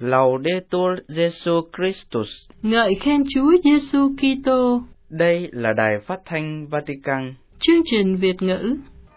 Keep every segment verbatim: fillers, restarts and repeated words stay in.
Laudetur Jesus Christus. Ngợi khen Chúa Giêsu Kitô. Đây là đài phát thanh Vatican. Chương trình Việt ngữ.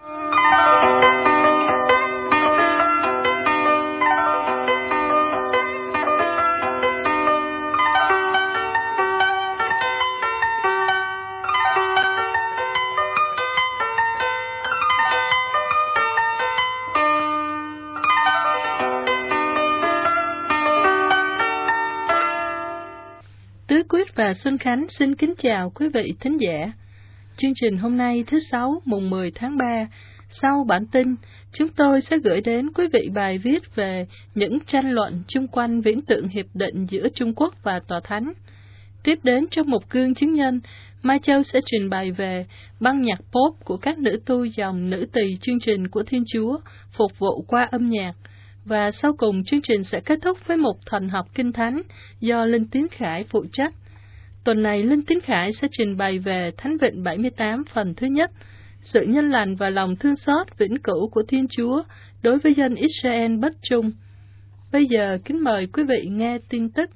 Tứ Quyết và Xuân Khánh xin kính chào quý vị thính giả. Chương trình hôm nay thứ Sáu, mùng mười tháng ba, sau bản tin, chúng tôi sẽ gửi đến quý vị bài viết về những tranh luận chung quanh viễn tượng hiệp định giữa Trung Quốc và Tòa Thánh. Tiếp đến trong một gương chứng nhân, Mai Châu sẽ trình bày về băng nhạc pop của các nữ tu dòng nữ tỳ chương trình của Thiên Chúa, phục vụ qua âm nhạc. Và sau cùng chương trình sẽ kết thúc với một thần học kinh thánh do Linh Tiến Khải phụ trách. Tuần này Linh Tiến Khải sẽ trình bày về Thánh Vịnh bảy mươi tám phần thứ nhất, sự nhân lành và lòng thương xót vĩnh cửu của Thiên Chúa đối với dân Israel bất trung. Bây giờ kính mời quý vị nghe tin tức.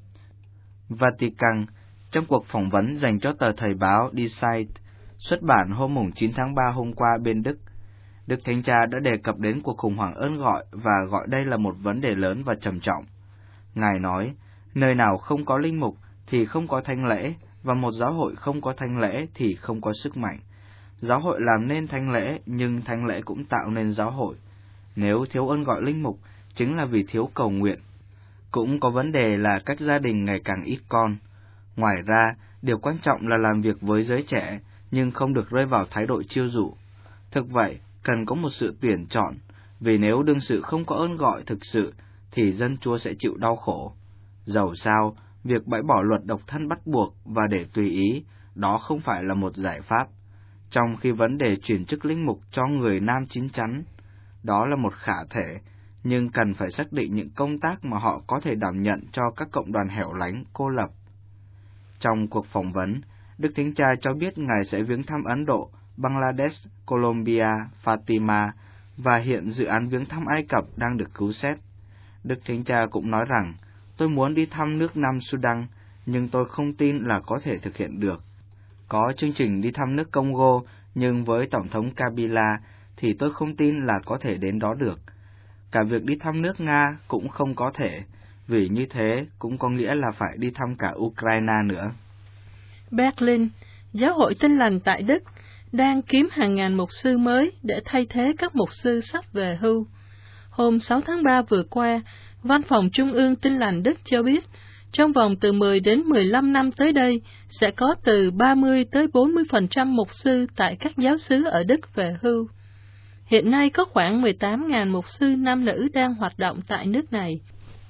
Vatican, trong cuộc phỏng vấn dành cho tờ thời báo Die Zeit, xuất bản hôm chín tháng ba hôm qua bên Đức, Đức Thánh Cha đã đề cập đến cuộc khủng hoảng ơn gọi và gọi đây là một vấn đề lớn và trầm trọng. Ngài nói, nơi nào không có linh mục thì không có thánh lễ, và một giáo hội không có thánh lễ thì không có sức mạnh. Giáo hội làm nên thánh lễ, nhưng thánh lễ cũng tạo nên giáo hội. Nếu thiếu ơn gọi linh mục, chính là vì thiếu cầu nguyện. Cũng có vấn đề là các gia đình ngày càng ít con. Ngoài ra, điều quan trọng là làm việc với giới trẻ, nhưng không được rơi vào thái độ chiêu dụ. Thực vậy, cần có một sự tuyển chọn, vì nếu đương sự không có ơn gọi thực sự, thì dân Chúa sẽ chịu đau khổ. Dầu sao, việc bãi bỏ luật độc thân bắt buộc và để tùy ý, đó không phải là một giải pháp. Trong khi vấn đề chuyển chức linh mục cho người nam chín chắn, đó là một khả thể, nhưng cần phải xác định những công tác mà họ có thể đảm nhận cho các cộng đoàn hẻo lánh, cô lập. Trong cuộc phỏng vấn, Đức Thánh Cha cho biết Ngài sẽ viếng thăm Ấn Độ, Bangladesh, Colombia, Fatima, và hiện dự án viếng thăm Ai Cập đang được cứu xét. Đức Thánh Cha cũng nói rằng, tôi muốn đi thăm nước Nam Sudan, nhưng tôi không tin là có thể thực hiện được. Có chương trình đi thăm nước Congo, nhưng với Tổng thống Kabila thì tôi không tin là có thể đến đó được. Cả việc đi thăm nước Nga cũng không có thể, vì như thế cũng có nghĩa là phải đi thăm cả Ukraine nữa. Berlin, Giáo hội Tin lành tại Đức đang kiếm hàng ngàn mục sư mới để thay thế các mục sư sắp về hưu. Hôm sáu tháng ba vừa qua, Văn phòng Trung ương Tin lành Đức cho biết, trong vòng từ mười đến mười lăm năm tới đây, sẽ có từ ba mươi tới bốn mươi phần trăm mục sư tại các giáo xứ ở Đức về hưu. Hiện nay có khoảng mười tám nghìn mục sư nam nữ đang hoạt động tại nước này.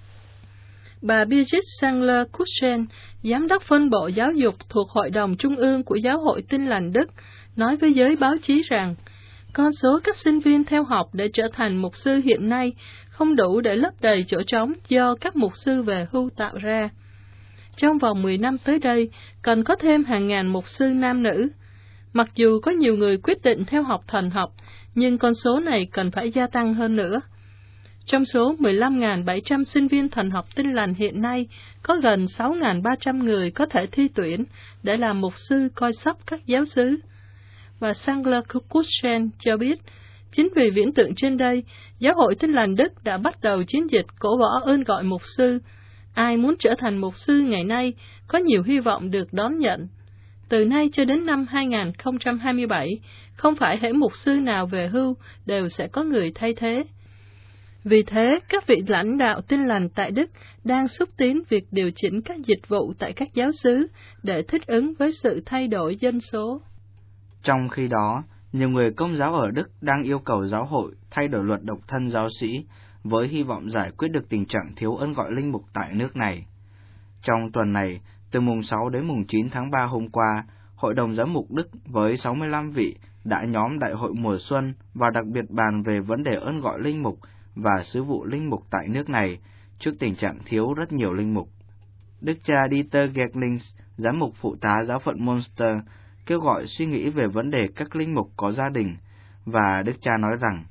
Bà Birgit Sangler-Kuschen, Giám đốc phân bộ giáo dục thuộc Hội đồng Trung ương của Giáo hội Tin lành Đức, nói với giới báo chí rằng, con số các sinh viên theo học để trở thành mục sư hiện nay không đủ để lấp đầy chỗ trống do các mục sư về hưu tạo ra. Trong vòng mười năm tới đây, cần có thêm hàng ngàn mục sư nam nữ. Mặc dù có nhiều người quyết định theo học thần học, nhưng con số này cần phải gia tăng hơn nữa. Trong số mười lăm nghìn bảy trăm sinh viên thần học Tin lành hiện nay, có gần sáu nghìn ba trăm người có thể thi tuyển để làm mục sư coi sóc các giáo xứ. Và Sangler-Kuschen cho biết, chính vì viễn tượng trên đây, Giáo hội Tin lành Đức đã bắt đầu chiến dịch cổ bỏ ơn gọi mục sư. Ai muốn trở thành mục sư ngày nay có nhiều hy vọng được đón nhận. Từ nay cho đến năm hai nghìn không trăm hai mươi bảy, không phải hễ mục sư nào về hưu đều sẽ có người thay thế. Vì thế, các vị lãnh đạo Tin lành tại Đức đang xúc tiến việc điều chỉnh các dịch vụ tại các giáo xứ để thích ứng với sự thay đổi dân số. Trong khi đó, nhiều người Công giáo ở Đức đang yêu cầu giáo hội thay đổi luật độc thân giáo sĩ với hy vọng giải quyết được tình trạng thiếu ơn gọi linh mục tại nước này. Trong tuần này, từ mùng sáu đến mùng chín tháng ba hôm qua, Hội đồng Giám mục Đức với sáu mươi lăm vị đã nhóm đại hội mùa xuân và đặc biệt bàn về vấn đề ơn gọi linh mục và sứ vụ linh mục tại nước này trước tình trạng thiếu rất nhiều linh mục. Đức cha Dieter Gerlings, giám mục phụ tá giáo phận Münster, kêu gọi suy nghĩ về vấn đề các linh mục có gia đình, và Đức cha nói rằng,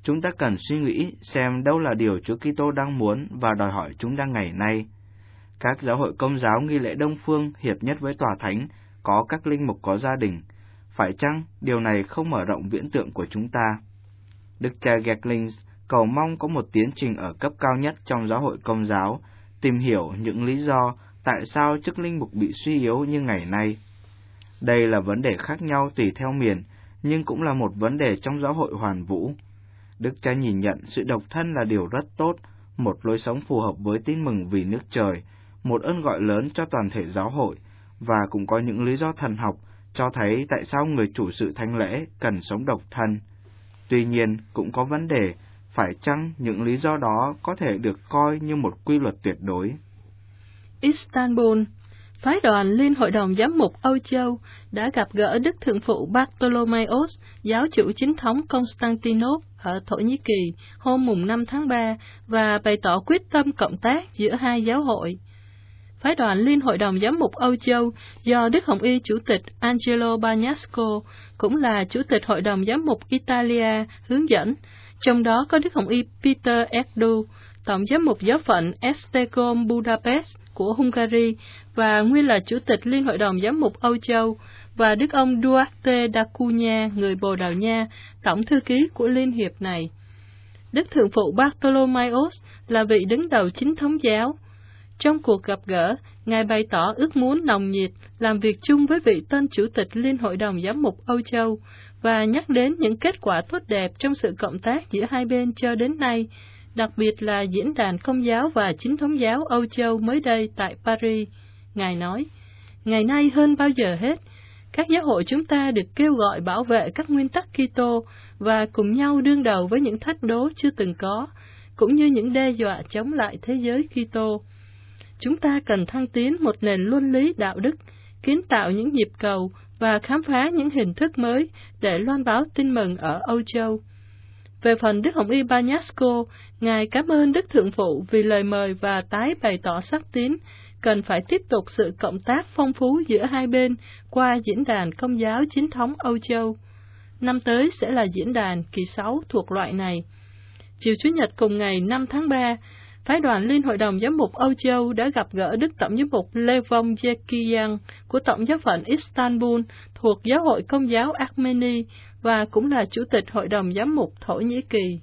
chúng ta cần suy nghĩ xem đâu là điều Chúa Kitô đang muốn và đòi hỏi chúng ta ngày nay. Các giáo hội Công giáo nghi lễ Đông phương hiệp nhất với tòa thánh, có các linh mục có gia đình. Phải chăng điều này không mở rộng viễn tượng của chúng ta? Đức cha Gerlings cầu mong có một tiến trình ở cấp cao nhất trong giáo hội Công giáo, tìm hiểu những lý do tại sao chức linh mục bị suy yếu như ngày nay. Đây là vấn đề khác nhau tùy theo miền, nhưng cũng là một vấn đề trong giáo hội hoàn vũ. Đức cha nhìn nhận sự độc thân là điều rất tốt, một lối sống phù hợp với tin mừng vì nước trời, một ơn gọi lớn cho toàn thể giáo hội, và cũng có những lý do thần học cho thấy tại sao người chủ sự thánh lễ cần sống độc thân. Tuy nhiên, cũng có vấn đề, phải chăng những lý do đó có thể được coi như một quy luật tuyệt đối? Istanbul, phái đoàn Liên Hội đồng Giám mục Âu Châu đã gặp gỡ Đức Thượng phụ Bartholomeos, giáo chủ chính thống Constantinople ở Thổ Nhĩ Kỳ hôm mùng năm tháng ba và bày tỏ quyết tâm cộng tác giữa hai giáo hội. Phái đoàn Liên Hội đồng Giám mục Âu Châu do Đức Hồng Y Chủ tịch Angelo Bagnasco, cũng là Chủ tịch Hội đồng Giám mục Italia, hướng dẫn, trong đó có Đức Hồng Y Peter Erdu, Tổng giám mục giáo phận Esztergom Budapest của Hungary và nguyên là Chủ tịch Liên Hội đồng Giám mục Âu Châu, và Đức ông Duarte da Cunha, người Bồ Đào Nha, Tổng thư ký của Liên hiệp này. Đức Thượng phụ Bartholomeos là vị đứng đầu chính thống giáo. Trong cuộc gặp gỡ, Ngài bày tỏ ước muốn nồng nhiệt làm việc chung với vị tân Chủ tịch Liên Hội đồng Giám mục Âu Châu và nhắc đến những kết quả tốt đẹp trong sự cộng tác giữa hai bên cho đến nay, đặc biệt là Diễn đàn Công giáo và Chính thống giáo Âu Châu mới đây tại Paris. Ngài nói, ngày nay hơn bao giờ hết, các giáo hội chúng ta được kêu gọi bảo vệ các nguyên tắc Kitô và cùng nhau đương đầu với những thách đố chưa từng có, cũng như những đe dọa chống lại thế giới Kitô. Chúng ta cần thăng tiến một nền luân lý đạo đức, kiến tạo những nhịp cầu và khám phá những hình thức mới để loan báo tin mừng ở Âu Châu. Về phần Đức Hồng Y Bagnasco, Ngài cảm ơn Đức Thượng phụ vì lời mời và tái bày tỏ sắc tín cần phải tiếp tục sự cộng tác phong phú giữa hai bên qua Diễn đàn Công giáo Chính thống Âu Châu. Năm tới sẽ là diễn đàn kỳ sáu thuộc loại này. Chiều Chủ nhật cùng ngày năm tháng ba, phái đoàn Liên Hội đồng Giám mục Âu Châu đã gặp gỡ Đức Tổng giám mục Levon Yekiyan của Tổng giáo phận Istanbul thuộc Giáo hội Công giáo Armeni và cũng là Chủ tịch Hội đồng Giám mục Thổ Nhĩ Kỳ.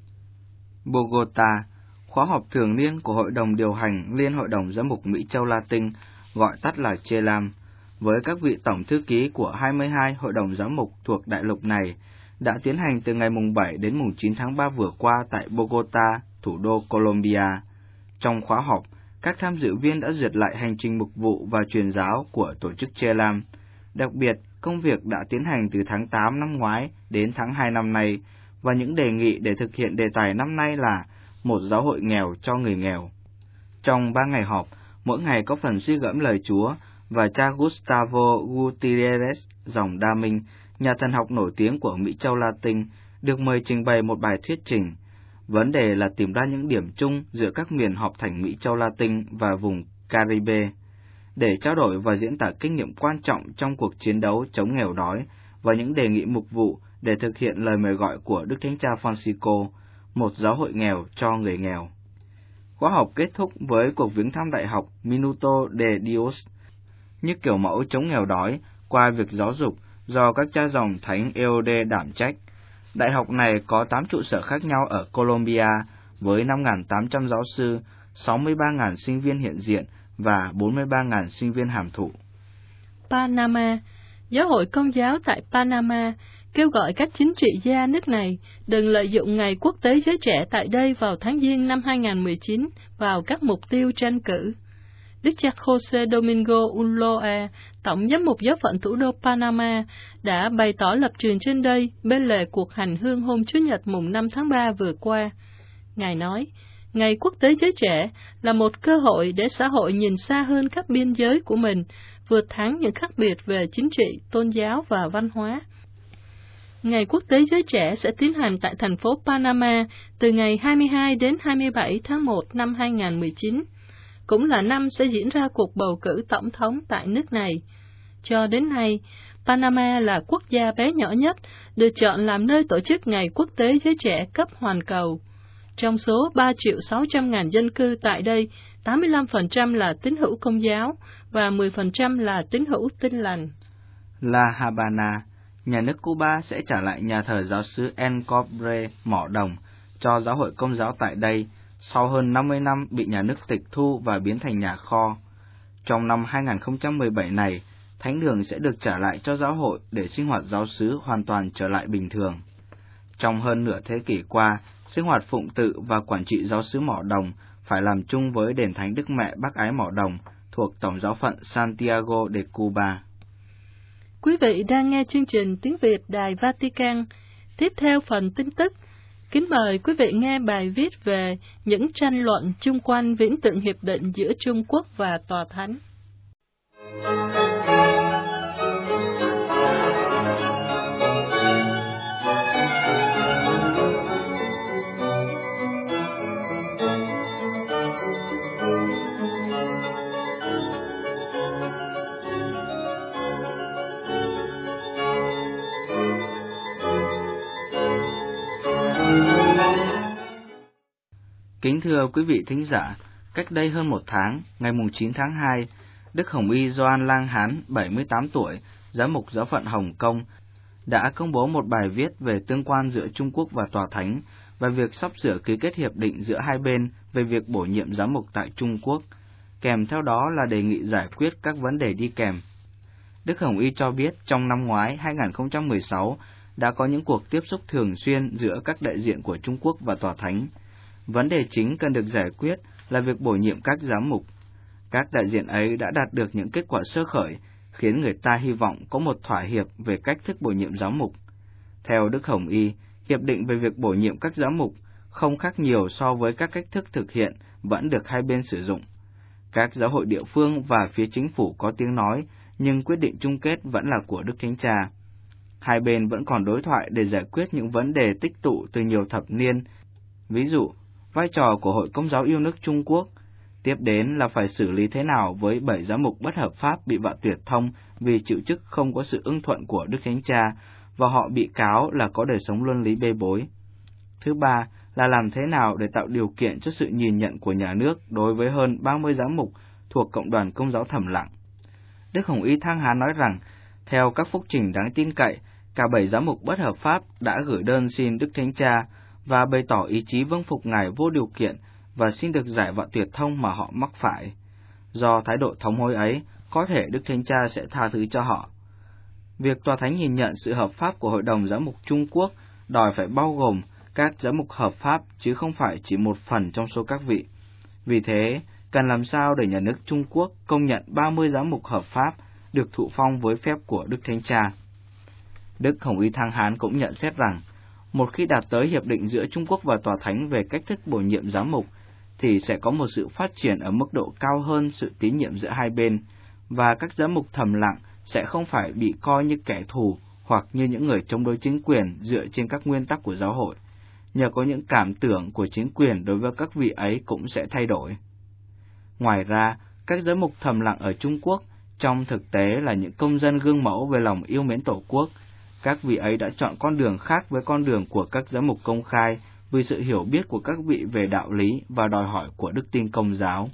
Bogota, khóa họp thường niên của Hội đồng điều hành Liên Hội đồng Giám mục Mỹ Châu Latin, gọi tắt là CHELAM, với các vị tổng thư ký của hai mươi hai hội đồng giám mục thuộc đại lục này, đã tiến hành từ ngày mùng bảy đến mùng chín tháng ba vừa qua tại Bogota, thủ đô Colombia. Trong khóa họp, các tham dự viên đã duyệt lại hành trình mục vụ và truyền giáo của tổ chức CHELAM. Đặc biệt, công việc đã tiến hành từ tháng tám năm ngoái đến tháng hai năm nay, và những đề nghị để thực hiện đề tài năm nay là một giáo hội nghèo cho người nghèo. Trong ba ngày họp, mỗi ngày có phần suy gẫm lời Chúa, và cha Gustavo Gutierrez, dòng Đa Minh, nhà thần học nổi tiếng của Mỹ Châu Latin, được mời trình bày một bài thuyết trình. Vấn đề là tìm ra những điểm chung giữa các miền họp thành Mỹ Châu Latin và vùng Caribe, để trao đổi và diễn tả kinh nghiệm quan trọng trong cuộc chiến đấu chống nghèo đói và những đề nghị mục vụ để thực hiện lời mời gọi của Đức Thánh Cha Francisco, một giáo hội nghèo cho người nghèo. Khóa học kết thúc với cuộc viếng thăm đại học Minuto de Dios, như kiểu mẫu chống nghèo đói qua việc giáo dục do các cha dòng Thánh Eode đảm trách. Đại học này có tám trụ sở khác nhau ở Colombia với năm nghìn tám trăm giáo sư, sáu mươi ba nghìn sinh viên hiện diện và bốn mươi ba nghìn sinh viên hàm thụ. Panama, Giáo hội Công giáo tại Panama kêu gọi các chính trị gia nước này đừng lợi dụng Ngày Quốc tế Giới Trẻ tại đây vào tháng Giêng năm hai nghìn không trăm mười chín vào các mục tiêu tranh cử. Đức cha Jose Domingo Ulloa, Tổng giám mục giáo phận thủ đô Panama, đã bày tỏ lập trường trên đây bên lề cuộc hành hương hôm Chủ nhật mùng năm tháng ba vừa qua. Ngài nói, Ngày Quốc tế Giới Trẻ là một cơ hội để xã hội nhìn xa hơn các biên giới của mình, vượt thắng những khác biệt về chính trị, tôn giáo và văn hóa. Ngày Quốc tế Giới Trẻ sẽ tiến hành tại thành phố Panama từ ngày hai mươi hai đến hai mươi bảy tháng một năm hai nghìn không trăm mười chín. Cũng là năm sẽ diễn ra cuộc bầu cử tổng thống tại nước này. Cho đến nay, Panama là quốc gia bé nhỏ nhất, được chọn làm nơi tổ chức Ngày Quốc tế Giới Trẻ cấp hoàn cầu. Trong số ba triệu sáu trăm ngàn dân cư tại đây, tám mươi lăm phần trăm là tín hữu Công giáo và mười phần trăm là tín hữu Tin lành. La Habana, nhà nước Cuba sẽ trả lại nhà thờ giáo xứ El Cobre Mỏ Đồng cho giáo hội Công giáo tại đây sau hơn năm mươi năm bị nhà nước tịch thu và biến thành nhà kho. Trong năm hai nghìn không trăm mười bảy này, thánh đường sẽ được trả lại cho giáo hội để sinh hoạt giáo xứ hoàn toàn trở lại bình thường. Trong hơn nửa thế kỷ qua, sinh hoạt phụng tự và quản trị giáo xứ Mỏ Đồng phải làm chung với đền thánh Đức Mẹ Bác Ái Mỏ Đồng thuộc Tổng giáo phận Santiago de Cuba. Quý vị đang nghe chương trình Tiếng Việt Đài Vatican. Tiếp theo phần tin tức, kính mời quý vị nghe bài viết về những tranh luận chung quanh viễn tượng hiệp định giữa Trung Quốc và Tòa Thánh. Kính thưa quý vị thính giả, cách đây hơn một tháng, ngày chín tháng hai, Đức Hồng Y Gioan Lang Hán, bảy mươi tám tuổi, giám mục giáo phận Hồng Kông, đã công bố một bài viết về tương quan giữa Trung Quốc và Tòa Thánh và việc sắp sửa ký kết hiệp định giữa hai bên về việc bổ nhiệm giám mục tại Trung Quốc, kèm theo đó là đề nghị giải quyết các vấn đề đi kèm. Đức Hồng Y cho biết trong năm ngoái hai nghìn không trăm mười sáu đã có những cuộc tiếp xúc thường xuyên giữa các đại diện của Trung Quốc và Tòa Thánh. Vấn đề chính cần được giải quyết là việc bổ nhiệm các giám mục. Các đại diện ấy đã đạt được những kết quả sơ khởi, khiến người ta hy vọng có một thỏa hiệp về cách thức bổ nhiệm giám mục. Theo Đức Hồng Y, hiệp định về việc bổ nhiệm các giám mục không khác nhiều so với các cách thức thực hiện vẫn được hai bên sử dụng. Các giáo hội địa phương và phía chính phủ có tiếng nói, nhưng quyết định chung kết vẫn là của Đức Thánh Cha. Hai bên vẫn còn đối thoại để giải quyết những vấn đề tích tụ từ nhiều thập niên, ví dụ, vai trò của Hội Công giáo yêu nước Trung Quốc, tiếp đến là phải xử lý thế nào với bảy giám mục bất hợp pháp bị vạ tuyệt thông vì chịu chức không có sự ưng thuận của Đức Thánh Cha, và họ bị cáo là có đời sống luân lý bê bối. Thứ ba là làm thế nào để tạo điều kiện cho sự nhìn nhận của nhà nước đối với hơn ba mươi giám mục thuộc cộng đoàn Công giáo thầm lặng. Đức Hồng Y Thang Hán nói rằng, theo các phúc trình đáng tin cậy, cả bảy giám mục bất hợp pháp đã gửi đơn xin Đức Thánh Cha và bày tỏ ý chí vâng phục Ngài vô điều kiện và xin được giải vạ tuyệt thông mà họ mắc phải. Do thái độ thống hối ấy, có thể Đức Thánh Cha sẽ tha thứ cho họ. Việc Tòa Thánh nhìn nhận sự hợp pháp của Hội đồng Giám mục Trung Quốc đòi phải bao gồm các giám mục hợp pháp chứ không phải chỉ một phần trong số các vị. Vì thế, cần làm sao để nhà nước Trung Quốc công nhận ba mươi giám mục hợp pháp được thụ phong với phép của Đức Thánh Cha. Đức Hồng Y Thang Hán cũng nhận xét rằng, một khi đạt tới hiệp định giữa Trung Quốc và Tòa Thánh về cách thức bổ nhiệm giám mục, thì sẽ có một sự phát triển ở mức độ cao hơn sự tín nhiệm giữa hai bên, và các giám mục thầm lặng sẽ không phải bị coi như kẻ thù hoặc như những người chống đối chính quyền dựa trên các nguyên tắc của giáo hội. Nhờ có những cảm tưởng của chính quyền đối với các vị ấy cũng sẽ thay đổi. Ngoài ra, các giám mục thầm lặng ở Trung Quốc trong thực tế là những công dân gương mẫu về lòng yêu mến Tổ quốc. Các vị ấy đã chọn con đường khác với con đường của các giám mục công khai vì sự hiểu biết của các vị về đạo lý và đòi hỏi của đức tin Công giáo.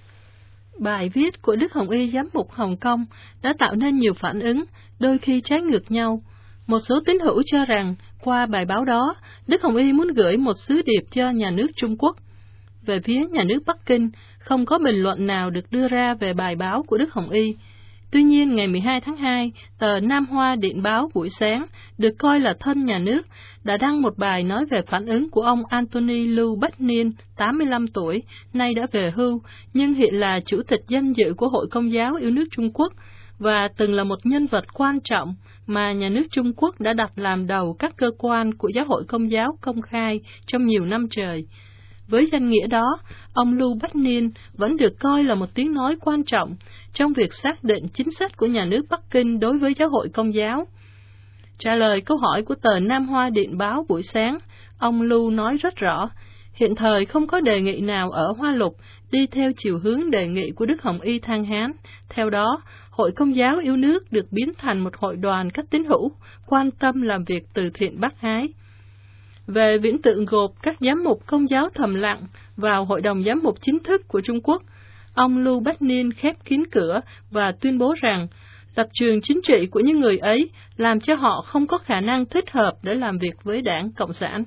Bài viết của Đức Hồng Y Giám mục Hồng Kông đã tạo nên nhiều phản ứng, đôi khi trái ngược nhau. Một số tín hữu cho rằng, qua bài báo đó, Đức Hồng Y muốn gửi một sứ điệp cho nhà nước Trung Quốc. Về phía nhà nước Bắc Kinh, không có bình luận nào được đưa ra về bài báo của Đức Hồng Y. Tuy nhiên, ngày mười hai tháng hai, tờ Nam Hoa Điện báo buổi sáng, được coi là thân nhà nước, đã đăng một bài nói về phản ứng của ông Anthony Lưu Bách Niên, tám mươi lăm tuổi, nay đã về hưu, nhưng hiện là chủ tịch danh dự của Hội Công giáo yêu nước Trung Quốc, và từng là một nhân vật quan trọng mà nhà nước Trung Quốc đã đặt làm đầu các cơ quan của giáo hội Công giáo công khai trong nhiều năm trời. Với danh nghĩa đó, ông Lưu Bách Niên vẫn được coi là một tiếng nói quan trọng trong việc xác định chính sách của nhà nước Bắc Kinh đối với giáo hội Công giáo. Trả lời câu hỏi của tờ Nam Hoa Điện báo buổi sáng, ông Lưu nói rất rõ, Hiện thời không có đề nghị nào ở Hoa Lục đi theo chiều hướng đề nghị của Đức Hồng Y Thang Hán. Theo đó, Hội Công giáo yêu nước được biến thành một hội đoàn các tín hữu quan tâm làm việc từ thiện bác ái. Về viễn tượng gộp các giám mục Công giáo thầm lặng vào Hội đồng Giám mục chính thức của Trung Quốc, ông Lưu Bách Niên khép kín cửa và tuyên bố rằng lập trường chính trị của những người ấy làm cho họ không có khả năng thích hợp để làm việc với Đảng Cộng sản.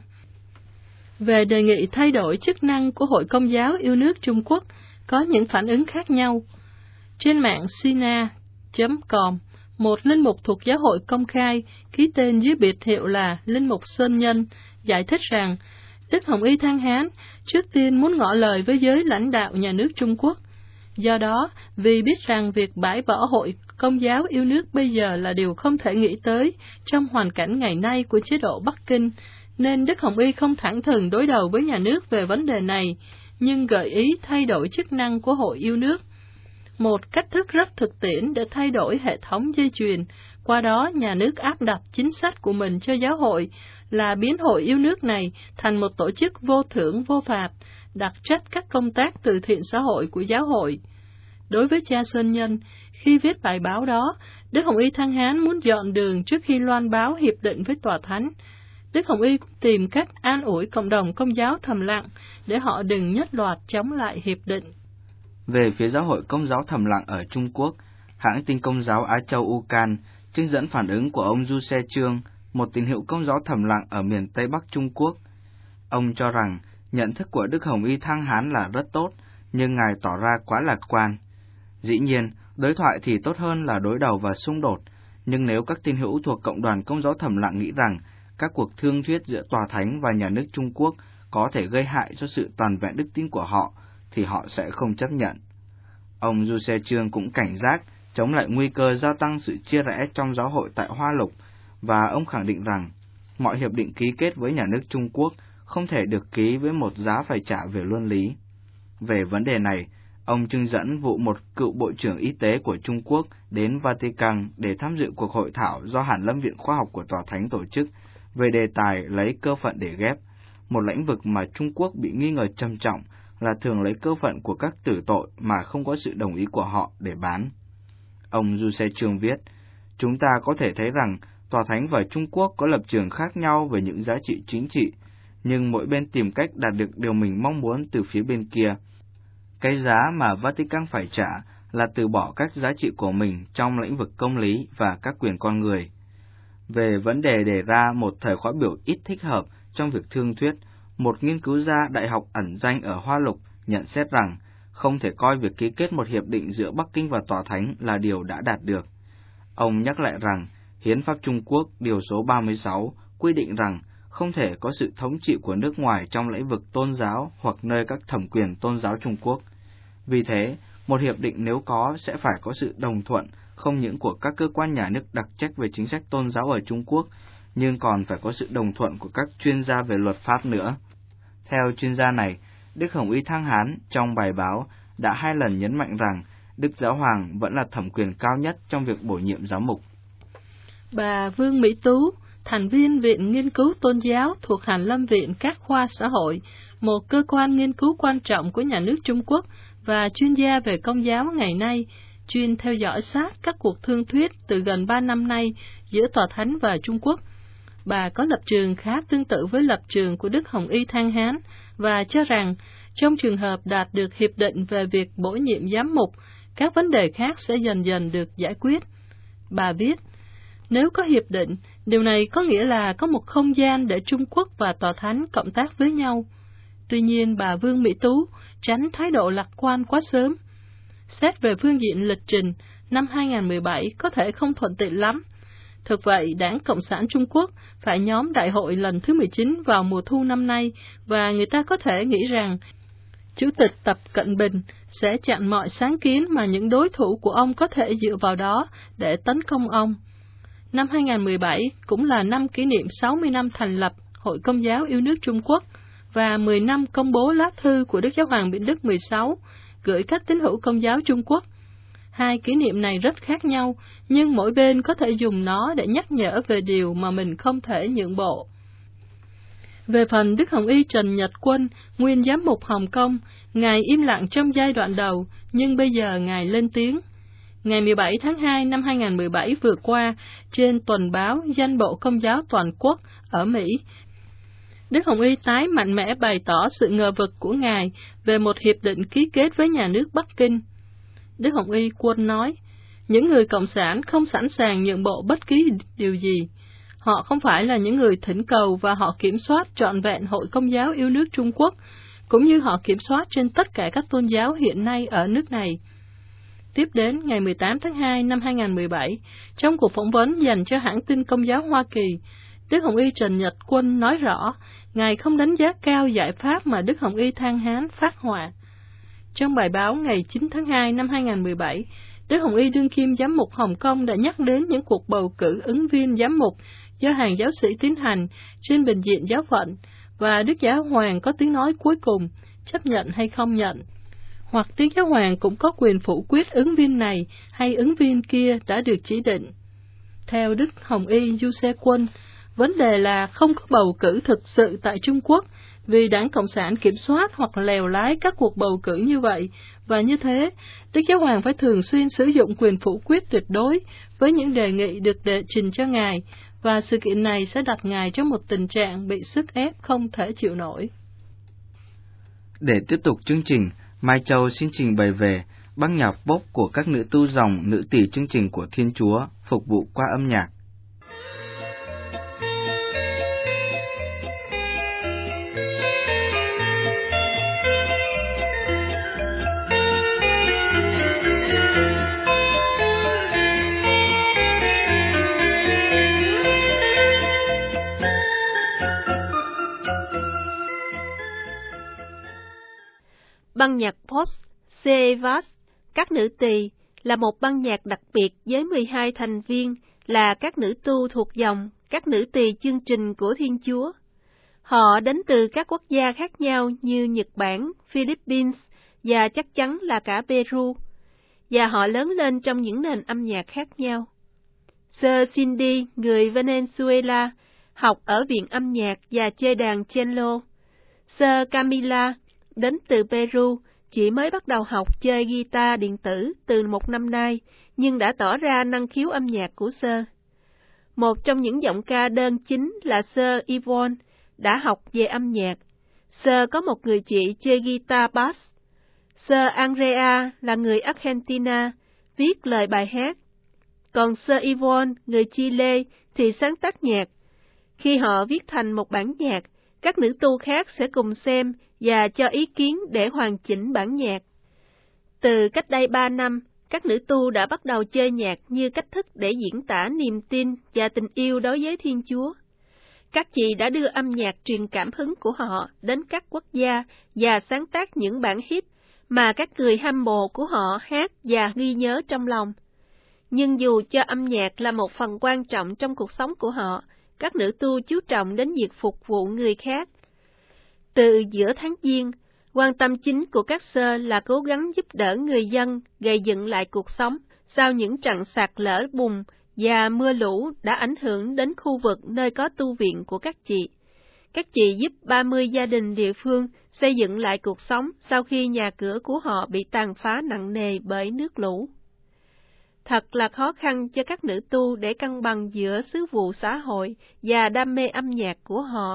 Về đề nghị thay đổi chức năng của Hội Công giáo yêu nước Trung Quốc, có những phản ứng khác nhau. Trên mạng sina chấm com, một linh mục thuộc giáo hội Công khai, ký tên dưới biệt hiệu là Linh mục Sơn Nhân, giải thích rằng Đức Hồng Y Thang Hán trước tiên muốn ngỏ lời với giới lãnh đạo nhà nước Trung Quốc. Do đó, vì biết rằng việc bãi bỏ Hội Công giáo yêu nước bây giờ là điều không thể nghĩ tới trong hoàn cảnh ngày nay của chế độ Bắc Kinh, nên Đức Hồng Y không thẳng thừng đối đầu với nhà nước về vấn đề này, nhưng gợi ý thay đổi chức năng của Hội yêu nước. Một cách thức rất thực tiễn để thay đổi hệ thống dây chuyền, qua đó nhà nước áp đặt chính sách của mình cho giáo hội là biến Hội yêu nước này thành một tổ chức vô thưởng vô phạt, đặt trách các công tác từ thiện xã hội của giáo hội. Đối với cha Sơn Nhân, khi viết bài báo đó, Đức Hồng Y Thang Hán muốn dọn đường trước khi loan báo hiệp định với Tòa Thánh. Đức Hồng Y cũng tìm cách an ủi cộng đồng Công giáo thầm lặng để họ đừng nhất loạt chống lại hiệp định. Về phía giáo hội Công giáo thầm lặng ở Trung Quốc, hãng tin Công giáo Á Châu U Can trích dẫn phản ứng của ông Du Se Trương, một tín hữu Công giáo thầm lặng ở miền Tây Bắc Trung Quốc. Ông cho rằng nhận thức của Đức Hồng Y Thang Hán là rất tốt, nhưng ngài tỏ ra quá lạc quan. Dĩ nhiên, đối thoại thì tốt hơn là đối đầu và xung đột, nhưng nếu các tín hữu thuộc cộng đoàn Công giáo thầm lặng nghĩ rằng các cuộc thương thuyết giữa Tòa Thánh và nhà nước Trung Quốc có thể gây hại cho sự toàn vẹn đức tin của họ, thì họ sẽ không chấp nhận. Ông Du Se Trương cũng cảnh giác chống lại nguy cơ gia tăng sự chia rẽ trong giáo hội tại Hoa Lục, và ông khẳng định rằng mọi hiệp định ký kết với nhà nước Trung Quốc không thể được ký với một giá phải trả về luân lý. Về vấn đề này, ông trưng dẫn vụ một cựu Bộ trưởng Y tế của Trung Quốc đến Vatican để tham dự cuộc hội thảo do Hàn Lâm Viện Khoa học của Tòa Thánh tổ chức về đề tài lấy cơ phận để ghép, một lĩnh vực mà Trung Quốc bị nghi ngờ trầm trọng là thường lấy cơ phận của các tử tội mà không có sự đồng ý của họ để bán. Ông Du Se Trương viết, chúng ta có thể thấy rằng Tòa Thánh và Trung Quốc có lập trường khác nhau về những giá trị chính trị, nhưng mỗi bên tìm cách đạt được điều mình mong muốn từ phía bên kia. Cái giá mà Vatican phải trả là từ bỏ các giá trị của mình trong lĩnh vực công lý và các quyền con người. Về vấn đề đề ra một thời khóa biểu ít thích hợp trong việc thương thuyết, một nghiên cứu gia đại học ẩn danh ở Hoa Lục nhận xét rằng không thể coi việc ký kết một hiệp định giữa Bắc Kinh và Tòa Thánh là điều đã đạt được. Ông nhắc lại rằng Hiến pháp Trung Quốc điều số ba mươi sáu quy định rằng không thể có sự thống trị của nước ngoài trong lĩnh vực tôn giáo hoặc nơi các thẩm quyền tôn giáo Trung Quốc. Vì thế, một hiệp định nếu có sẽ phải có sự đồng thuận không những của các cơ quan nhà nước đặc trách về chính sách tôn giáo ở Trung Quốc, nhưng còn phải có sự đồng thuận của các chuyên gia về luật pháp nữa. Theo chuyên gia này, Đức Hồng Y Thang Hán trong bài báo đã hai lần nhấn mạnh rằng Đức Giáo Hoàng vẫn là thẩm quyền cao nhất trong việc bổ nhiệm giám mục. Bà Vương Mỹ Tú, thành viên Viện Nghiên cứu Tôn giáo thuộc Hàn Lâm Viện các khoa xã hội, một cơ quan nghiên cứu quan trọng của nhà nước Trung Quốc và chuyên gia về công giáo ngày nay, chuyên theo dõi sát các cuộc thương thuyết từ gần ba năm nay giữa Tòa Thánh và Trung Quốc. Bà có lập trường khá tương tự với lập trường của Đức Hồng Y Thang Hán và cho rằng trong trường hợp đạt được hiệp định về việc bổ nhiệm giám mục, các vấn đề khác sẽ dần dần được giải quyết. Bà viết, nếu có hiệp định, điều này có nghĩa là có một không gian để Trung Quốc và Tòa Thánh cộng tác với nhau. Tuy nhiên, bà Vương Mỹ Tú tránh thái độ lạc quan quá sớm. Xét về phương diện lịch trình, năm hai không một bảy có thể không thuận tiện lắm. Thực vậy, Đảng Cộng sản Trung Quốc phải nhóm đại hội lần thứ mười chín vào mùa thu năm nay, và người ta có thể nghĩ rằng Chủ tịch Tập Cận Bình sẽ chặn mọi sáng kiến mà những đối thủ của ông có thể dựa vào đó để tấn công ông. Năm hai không một bảy cũng là năm kỷ niệm sáu mươi năm thành lập Hội Công giáo yêu nước Trung Quốc và mười năm công bố lá thư của Đức Giáo hoàng Biển Đức mười sáu gửi các tín hữu Công giáo Trung Quốc. Hai kỷ niệm này rất khác nhau, nhưng mỗi bên có thể dùng nó để nhắc nhở về điều mà mình không thể nhượng bộ. Về phần Đức Hồng Y Trần Nhật Quân, nguyên giám mục Hồng Kông, Ngài im lặng trong giai đoạn đầu, nhưng bây giờ Ngài lên tiếng. Ngày mười bảy tháng hai năm hai nghìn không trăm mười bảy vừa qua, trên tuần báo Danh bộ Công giáo Toàn quốc ở Mỹ, Đức Hồng Y tái mạnh mẽ bày tỏ sự ngờ vực của Ngài về một hiệp định ký kết với nhà nước Bắc Kinh. Đức Hồng Y Quân nói, những người Cộng sản không sẵn sàng nhượng bộ bất kỳ điều gì. Họ không phải là những người thỉnh cầu và họ kiểm soát trọn vẹn Hội Công giáo yêu nước Trung Quốc, cũng như họ kiểm soát trên tất cả các tôn giáo hiện nay ở nước này. Tiếp đến, ngày mười tám tháng hai năm hai nghìn không trăm mười bảy, trong cuộc phỏng vấn dành cho hãng tin Công giáo Hoa Kỳ, Đức Hồng Y Trần Nhật Quân nói rõ, Ngài không đánh giá cao giải pháp mà Đức Hồng Y Than Hán phát họa. Trong bài báo ngày chín tháng hai năm hai nghìn không trăm mười bảy, Đức Hồng Y đương kim giám mục Hồng Kông đã nhắc đến những cuộc bầu cử ứng viên giám mục do hàng giáo sĩ tiến hành trên bình diện giáo phận, và Đức Giáo Hoàng có tiếng nói cuối cùng, chấp nhận hay không nhận. Hoặc Đức Giáo Hoàng cũng có quyền phủ quyết ứng viên này hay ứng viên kia đã được chỉ định. Theo Đức Hồng Y Du Xe Quân, vấn đề là không có bầu cử thực sự tại Trung Quốc, vì Đảng Cộng sản kiểm soát hoặc lèo lái các cuộc bầu cử như vậy, và như thế, Đức Giáo Hoàng phải thường xuyên sử dụng quyền phủ quyết tuyệt đối với những đề nghị được đệ trình cho Ngài, và sự kiện này sẽ đặt Ngài trong một tình trạng bị sức ép không thể chịu nổi. Để tiếp tục chương trình, Mai Châu xin trình bày về băng nhạc pop của các nữ tu dòng nữ tỷ chương trình của Thiên Chúa, phục vụ qua âm nhạc. Băng nhạc Post Sevas, các nữ tỳ, là một băng nhạc đặc biệt với mười hai thành viên là các nữ tu thuộc dòng các nữ tỳ chương trình của Thiên Chúa. Họ đến từ các quốc gia khác nhau như Nhật Bản, Philippines và chắc chắn là cả Peru, và họ lớn lên trong những nền âm nhạc khác nhau. Sir Cindy, người Venezuela, học ở viện âm nhạc và chơi đàn cello. Sir Camila, đến từ Peru, chỉ mới bắt đầu học chơi guitar điện tử từ một năm nay, nhưng đã tỏ ra năng khiếu âm nhạc của Sir. Một trong những giọng ca đơn chính là Sir Yvonne, đã học về âm nhạc. Sir có một người chị chơi guitar bass. Sir Andrea là người Argentina, viết lời bài hát. Còn Sir Yvonne, người Chile, thì sáng tác nhạc. Khi họ viết thành một bản nhạc, các nữ tu khác sẽ cùng xem và cho ý kiến để hoàn chỉnh bản nhạc. Từ cách đây ba năm, các nữ tu đã bắt đầu chơi nhạc như cách thức để diễn tả niềm tin và tình yêu đối với Thiên Chúa. Các chị đã đưa âm nhạc truyền cảm hứng của họ đến các quốc gia và sáng tác những bản hit mà các người hâm mộ của họ hát và ghi nhớ trong lòng. Nhưng dù cho âm nhạc là một phần quan trọng trong cuộc sống của họ, các nữ tu chú trọng đến việc phục vụ người khác. Từ giữa tháng Giêng, quan tâm chính của các sơ là cố gắng giúp đỡ người dân gây dựng lại cuộc sống sau những trận sạt lở bùn và mưa lũ đã ảnh hưởng đến khu vực nơi có tu viện của các chị. Các chị giúp ba mươi gia đình địa phương xây dựng lại cuộc sống sau khi nhà cửa của họ bị tàn phá nặng nề bởi nước lũ. Thật là khó khăn cho các nữ tu để cân bằng giữa sứ vụ xã hội và đam mê âm nhạc của họ.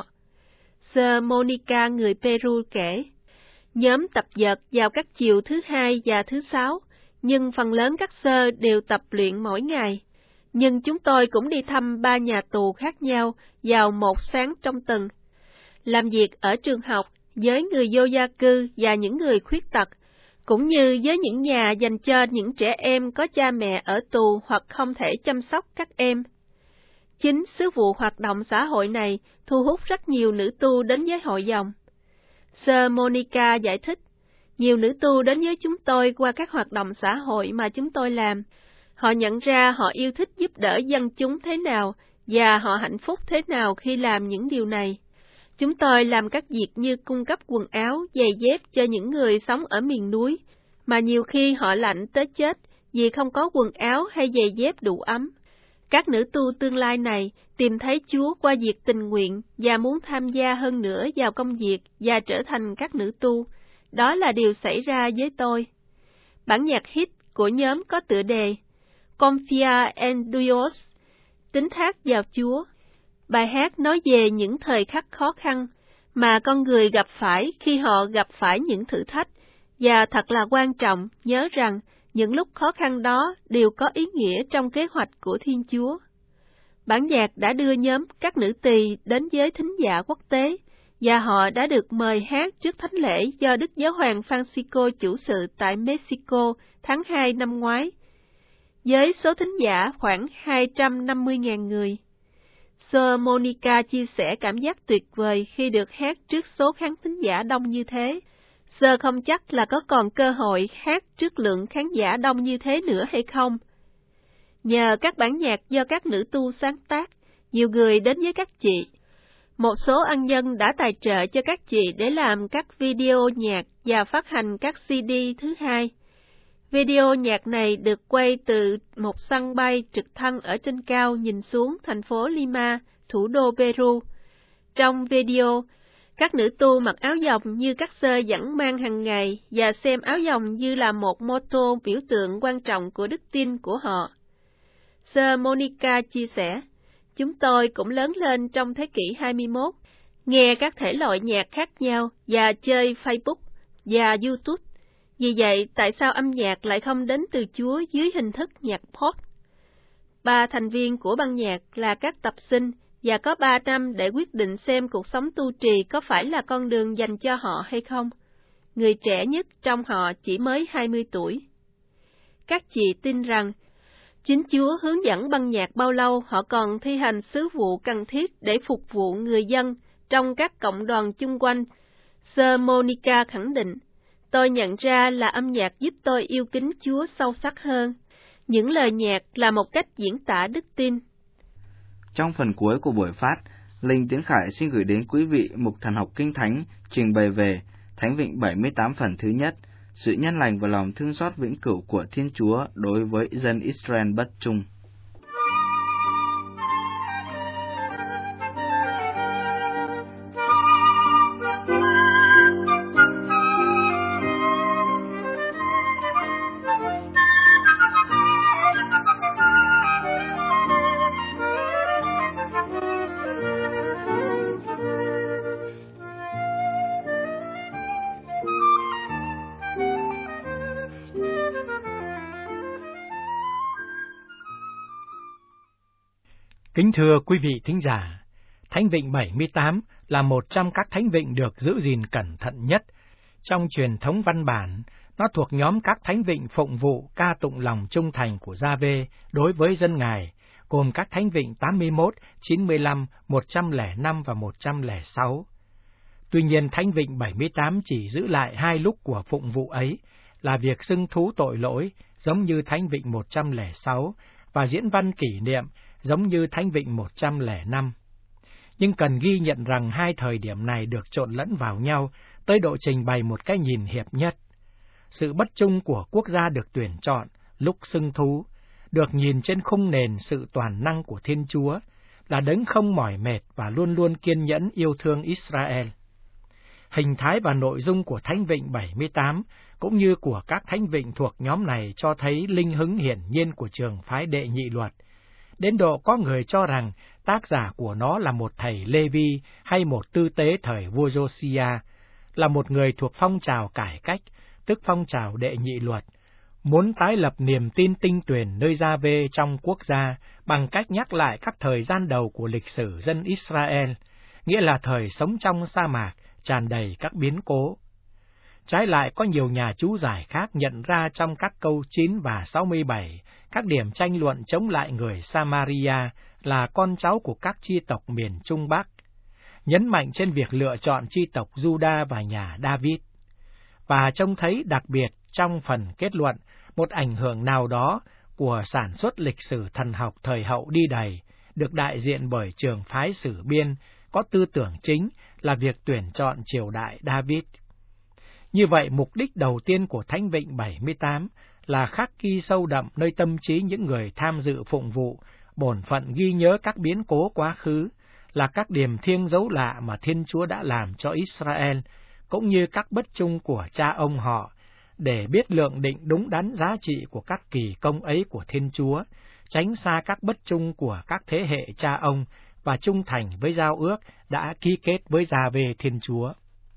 Sơ Monica người Peru kể, nhóm tập vợt vào các chiều thứ hai và thứ sáu, nhưng phần lớn các sơ đều tập luyện mỗi ngày. Nhưng chúng tôi cũng đi thăm ba nhà tù khác nhau vào một sáng trong tuần. Làm việc ở trường học với người vô gia cư và những người khuyết tật, cũng như với những nhà dành cho những trẻ em có cha mẹ ở tù hoặc không thể chăm sóc các em. Chính sứ vụ hoạt động xã hội này thu hút rất nhiều nữ tu đến với hội dòng. Sơ Monica giải thích, nhiều nữ tu đến với chúng tôi qua các hoạt động xã hội mà chúng tôi làm. Họ nhận ra họ yêu thích giúp đỡ dân chúng thế nào và họ hạnh phúc thế nào khi làm những điều này. Chúng tôi làm các việc như cung cấp quần áo, giày dép cho những người sống ở miền núi, mà nhiều khi họ lạnh tới chết vì không có quần áo hay giày dép đủ ấm. Các nữ tu tương lai này tìm thấy Chúa qua việc tình nguyện và muốn tham gia hơn nữa vào công việc và trở thành các nữ tu. Đó là điều xảy ra với tôi. Bản nhạc hit của nhóm có tựa đề Confia en Dios, tín thác vào Chúa. Bài hát nói về những thời khắc khó khăn mà con người gặp phải khi họ gặp phải những thử thách, và thật là quan trọng nhớ rằng những lúc khó khăn đó đều có ý nghĩa trong kế hoạch của Thiên Chúa. Bản nhạc đã đưa nhóm các nữ tỳ đến với thính giả quốc tế, và họ đã được mời hát trước thánh lễ do Đức Giáo hoàng Francisco chủ sự tại Mexico tháng hai năm ngoái, với số thính giả khoảng hai trăm năm mươi nghìn người. Sơ Monica chia sẻ cảm giác tuyệt vời khi được hát trước số khán thính giả đông như thế. Sơ không chắc là có còn cơ hội hát trước lượng khán giả đông như thế nữa hay không. Nhờ các bản nhạc do các nữ tu sáng tác, nhiều người đến với các chị. Một số ân nhân đã tài trợ cho các chị để làm các video nhạc và phát hành các xê đê thứ hai. Video nhạc này được quay từ một sân bay trực thăng ở trên cao nhìn xuống thành phố Lima, thủ đô Peru. Trong video, các nữ tu mặc áo dòng như các sơ vẫn mang hàng ngày và xem áo dòng như là một mô tô biểu tượng quan trọng của đức tin của họ. Sơ Monica chia sẻ, chúng tôi cũng lớn lên trong thế kỷ hai mươi mốt, nghe các thể loại nhạc khác nhau và chơi Facebook và YouTube. Vì vậy, tại sao âm nhạc lại không đến từ Chúa dưới hình thức nhạc pop? Ba thành viên của ban nhạc là các tập sinh và có ba năm để quyết định xem cuộc sống tu trì có phải là con đường dành cho họ hay không. Người trẻ nhất trong họ chỉ mới hai mươi tuổi. Các chị tin rằng, chính Chúa hướng dẫn ban nhạc bao lâu họ còn thi hành sứ vụ cần thiết để phục vụ người dân trong các cộng đoàn chung quanh. Sơ Monica khẳng định, tôi nhận ra là âm nhạc giúp tôi yêu kính Chúa sâu sắc hơn. Những lời nhạc là một cách diễn tả đức tin. Trong phần cuối của buổi phát, Linh Tiến Khải xin gửi đến quý vị mục thần học Kinh Thánh trình bày về Thánh Vịnh bảy mươi tám phần thứ nhất, sự nhân lành và lòng thương xót vĩnh cửu của Thiên Chúa đối với dân Israel bất trung. Kính thưa quý vị thính giả, Thánh Vịnh bảy mươi tám là một trong các thánh vịnh được giữ gìn cẩn thận nhất. Trong truyền thống văn bản, nó thuộc nhóm các thánh vịnh phụng vụ ca tụng lòng trung thành của Gia-vê đối với dân Ngài, gồm các thánh vịnh tám mươi mốt, chín mươi lăm, một trăm lẻ năm và một trăm lẻ sáu. Tuy nhiên, Thánh Vịnh bảy mươi tám chỉ giữ lại hai lúc của phụng vụ ấy, là việc xưng thú tội lỗi, giống như Thánh Vịnh một trăm lẻ sáu, và diễn văn kỷ niệm, giống như Thánh Vịnh một trăm lẻ năm. Nhưng cần ghi nhận rằng hai thời điểm này được trộn lẫn vào nhau tới độ trình bày một cái nhìn hiệp nhất. Sự bất trung của quốc gia được tuyển chọn lúc xưng thú, được nhìn trên khung nền sự toàn năng của Thiên Chúa, là đấng không mỏi mệt và luôn luôn kiên nhẫn yêu thương Israel. Hình thái và nội dung của Thánh Vịnh bảy mươi tám, cũng như của các thánh vịnh thuộc nhóm này cho thấy linh hứng hiển nhiên của trường phái Đệ Nhị Luật, đến độ có người cho rằng tác giả của nó là một thầy Lê-vi hay một tư tế thời vua Josiah, là một người thuộc phong trào cải cách, tức phong trào Đệ Nhị Luật, muốn tái lập niềm tin tinh tuyền nơi Gia-vê trong quốc gia bằng cách nhắc lại các thời gian đầu của lịch sử dân Israel, nghĩa là thời sống trong sa mạc, tràn đầy các biến cố. Trái lại, có nhiều nhà chú giải khác nhận ra trong các câu chín và sáu mươi bảy các điểm tranh luận chống lại người Samaria là con cháu của các chi tộc miền Trung Bắc, nhấn mạnh trên việc lựa chọn chi tộc Juda và nhà David, và trông thấy đặc biệt trong phần kết luận một ảnh hưởng nào đó của sản xuất lịch sử thần học thời hậu đi đầy, được đại diện bởi trường phái Sử Biên, có tư tưởng chính là việc tuyển chọn triều đại David. Như vậy, mục đích đầu tiên của Thánh Vịnh bảy mươi tám là khắc ghi sâu đậm nơi tâm trí những người tham dự phụng vụ bổn phận ghi nhớ các biến cố quá khứ, là các điềm thiêng dấu lạ mà Thiên Chúa đã làm cho Israel, cũng như các bất trung của cha ông họ, để biết lượng định đúng đắn giá trị của các kỳ công ấy của Thiên Chúa, tránh xa các bất trung của các thế hệ cha ông và trung thành với giao ước đã ký kết với Gia-vê Thiên Chúa.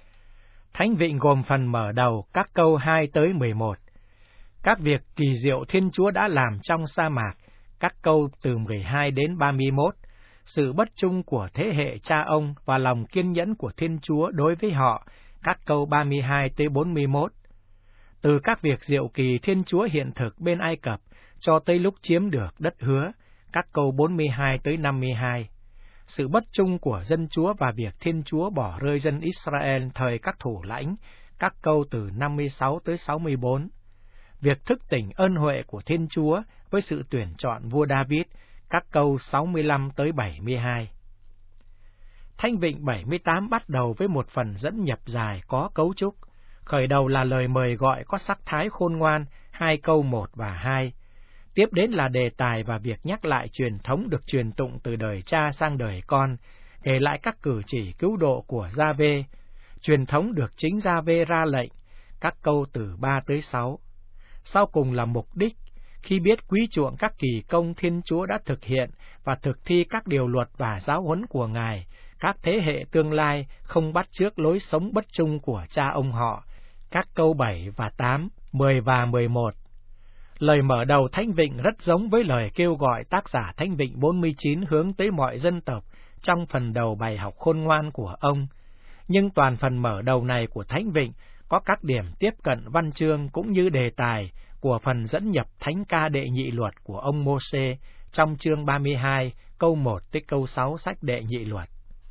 Thánh vịnh gồm phần mở đầu các câu hai tới mười một. Các việc kỳ diệu Thiên Chúa đã làm trong sa mạc, các câu từ mười hai đến ba mươi mốt. Sự bất trung của thế hệ cha ông và lòng kiên nhẫn của Thiên Chúa đối với họ, các câu ba mươi hai tới bốn mươi mốt. Từ các việc diệu kỳ Thiên Chúa hiện thực bên Ai Cập cho tới lúc chiếm được đất hứa, các câu bốn mươi hai tới năm mươi hai. Sự bất trung của dân Chúa và việc Thiên Chúa bỏ rơi dân Israel thời các thủ lãnh, các câu từ năm mươi sáu tới sáu mươi bốn. Việc thức tỉnh ơn huệ của Thiên Chúa với sự tuyển chọn vua David, các câu sáu mươi lăm tới bảy mươi hai. Thánh vịnh bảy mươi tám bắt đầu với một phần dẫn nhập dài có cấu trúc. Khởi đầu là lời mời gọi có sắc thái khôn ngoan, hai câu một và hai. Tiếp đến là đề tài và việc nhắc lại truyền thống được truyền tụng từ đời cha sang đời con, kể lại các cử chỉ cứu độ của Gia-vê, truyền thống được chính Gia-vê ra lệnh, các câu từ ba tới sáu. Sau cùng là mục đích, khi biết quý chuộng các kỳ công Thiên Chúa đã thực hiện và thực thi các điều luật và giáo huấn của Ngài, các thế hệ tương lai không bắt chước lối sống bất trung của cha ông họ, các câu bảy và tám, mười và mười một. Lời mở đầu Thánh vịnh rất giống với lời kêu gọi tác giả Thánh vịnh bốn mươi chín hướng tới mọi dân tộc trong phần đầu bài học khôn ngoan của ông. Nhưng toàn phần mở đầu này của Thánh vịnh có các điểm tiếp cận văn chương cũng như đề tài của phần dẫn nhập Thánh ca đệ nhị luật của ông Mô-sê trong chương ba mươi hai, câu một tới câu sáu sách đệ nhị luật.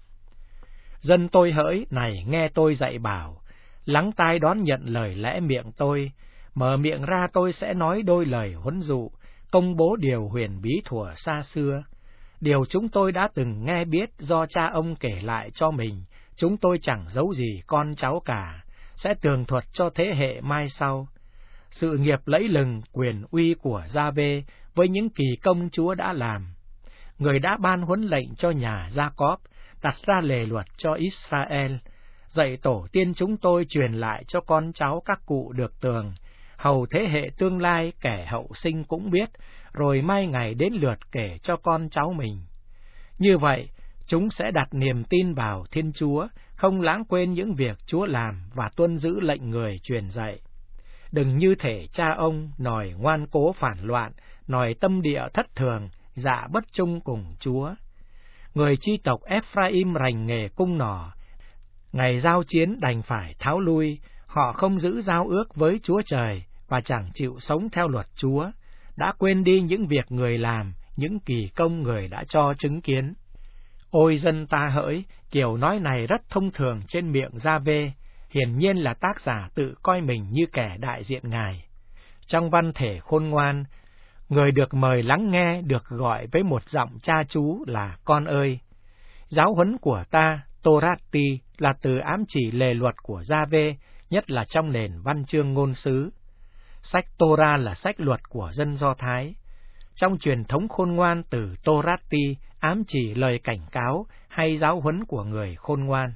Dân tôi hỡi, này nghe tôi dạy bảo, lắng tai đón nhận lời lẽ miệng tôi, mở miệng ra tôi sẽ nói đôi lời huấn dụ, công bố điều huyền bí thuở xa xưa. Điều chúng tôi đã từng nghe biết do cha ông kể lại cho mình, chúng tôi chẳng giấu gì con cháu cả, sẽ tường thuật cho thế hệ mai sau. Sự nghiệp lẫy lừng quyền uy của Gia-vê với những kỳ công Chúa đã làm. Người đã ban huấn lệnh cho nhà Gia-cóp, đặt ra lề luật cho Israel, dạy tổ tiên chúng tôi truyền lại cho con cháu các cụ được tường, hầu thế hệ tương lai kẻ hậu sinh cũng biết, rồi mai ngày đến lượt kể cho con cháu mình. Như vậy, chúng sẽ đặt niềm tin vào Thiên Chúa, không lãng quên những việc Chúa làm và tuân giữ lệnh người truyền dạy. Đừng như thể cha ông nòi ngoan cố phản loạn, nòi tâm địa thất thường, dạ bất trung cùng Chúa. Người chi tộc Ephraim rành nghề cung nỏ, ngày giao chiến đành phải tháo lui, họ không giữ giao ước với Chúa Trời và chẳng chịu sống theo luật Chúa, đã quên đi những việc người làm, những kỳ công người đã cho chứng kiến. Ôi dân ta hỡi, kiểu nói này rất thông thường trên miệng Gia-vê, hiển nhiên là tác giả tự coi mình như kẻ đại diện Ngài. Trong văn thể khôn ngoan, người được mời lắng nghe được gọi với một giọng cha chú là con ơi. Giáo huấn của ta, Torati, là từ ám chỉ lề luật của Gia-vê, nhất là trong nền văn chương ngôn sứ. Sách Torah là sách luật của dân Do Thái. Trong truyền thống khôn ngoan, từ Torati ám chỉ lời cảnh cáo hay giáo huấn của người khôn ngoan.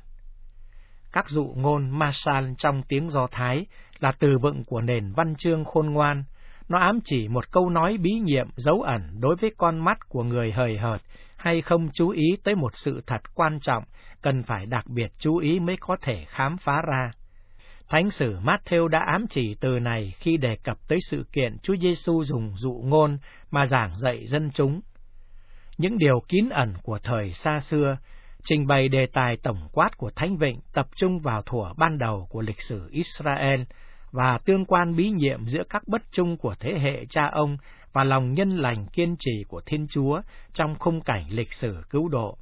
Các dụ ngôn Masal trong tiếng Do Thái là từ vựng của nền văn chương khôn ngoan. Nó ám chỉ một câu nói bí nhiệm dấu ẩn đối với con mắt của người hời hợt hay không chú ý tới một sự thật quan trọng, cần phải đặc biệt chú ý mới có thể khám phá ra. Thánh sử Mát-thêu đã ám chỉ từ này khi đề cập tới sự kiện Chúa Giêsu dùng dụ ngôn mà giảng dạy dân chúng. Những điều kín ẩn của thời xa xưa, trình bày đề tài tổng quát của Thánh vịnh tập trung vào thuở ban đầu của lịch sử Israel và tương quan bí nhiệm giữa các bất trung của thế hệ cha ông và lòng nhân lành kiên trì của Thiên Chúa trong khung cảnh lịch sử cứu độ.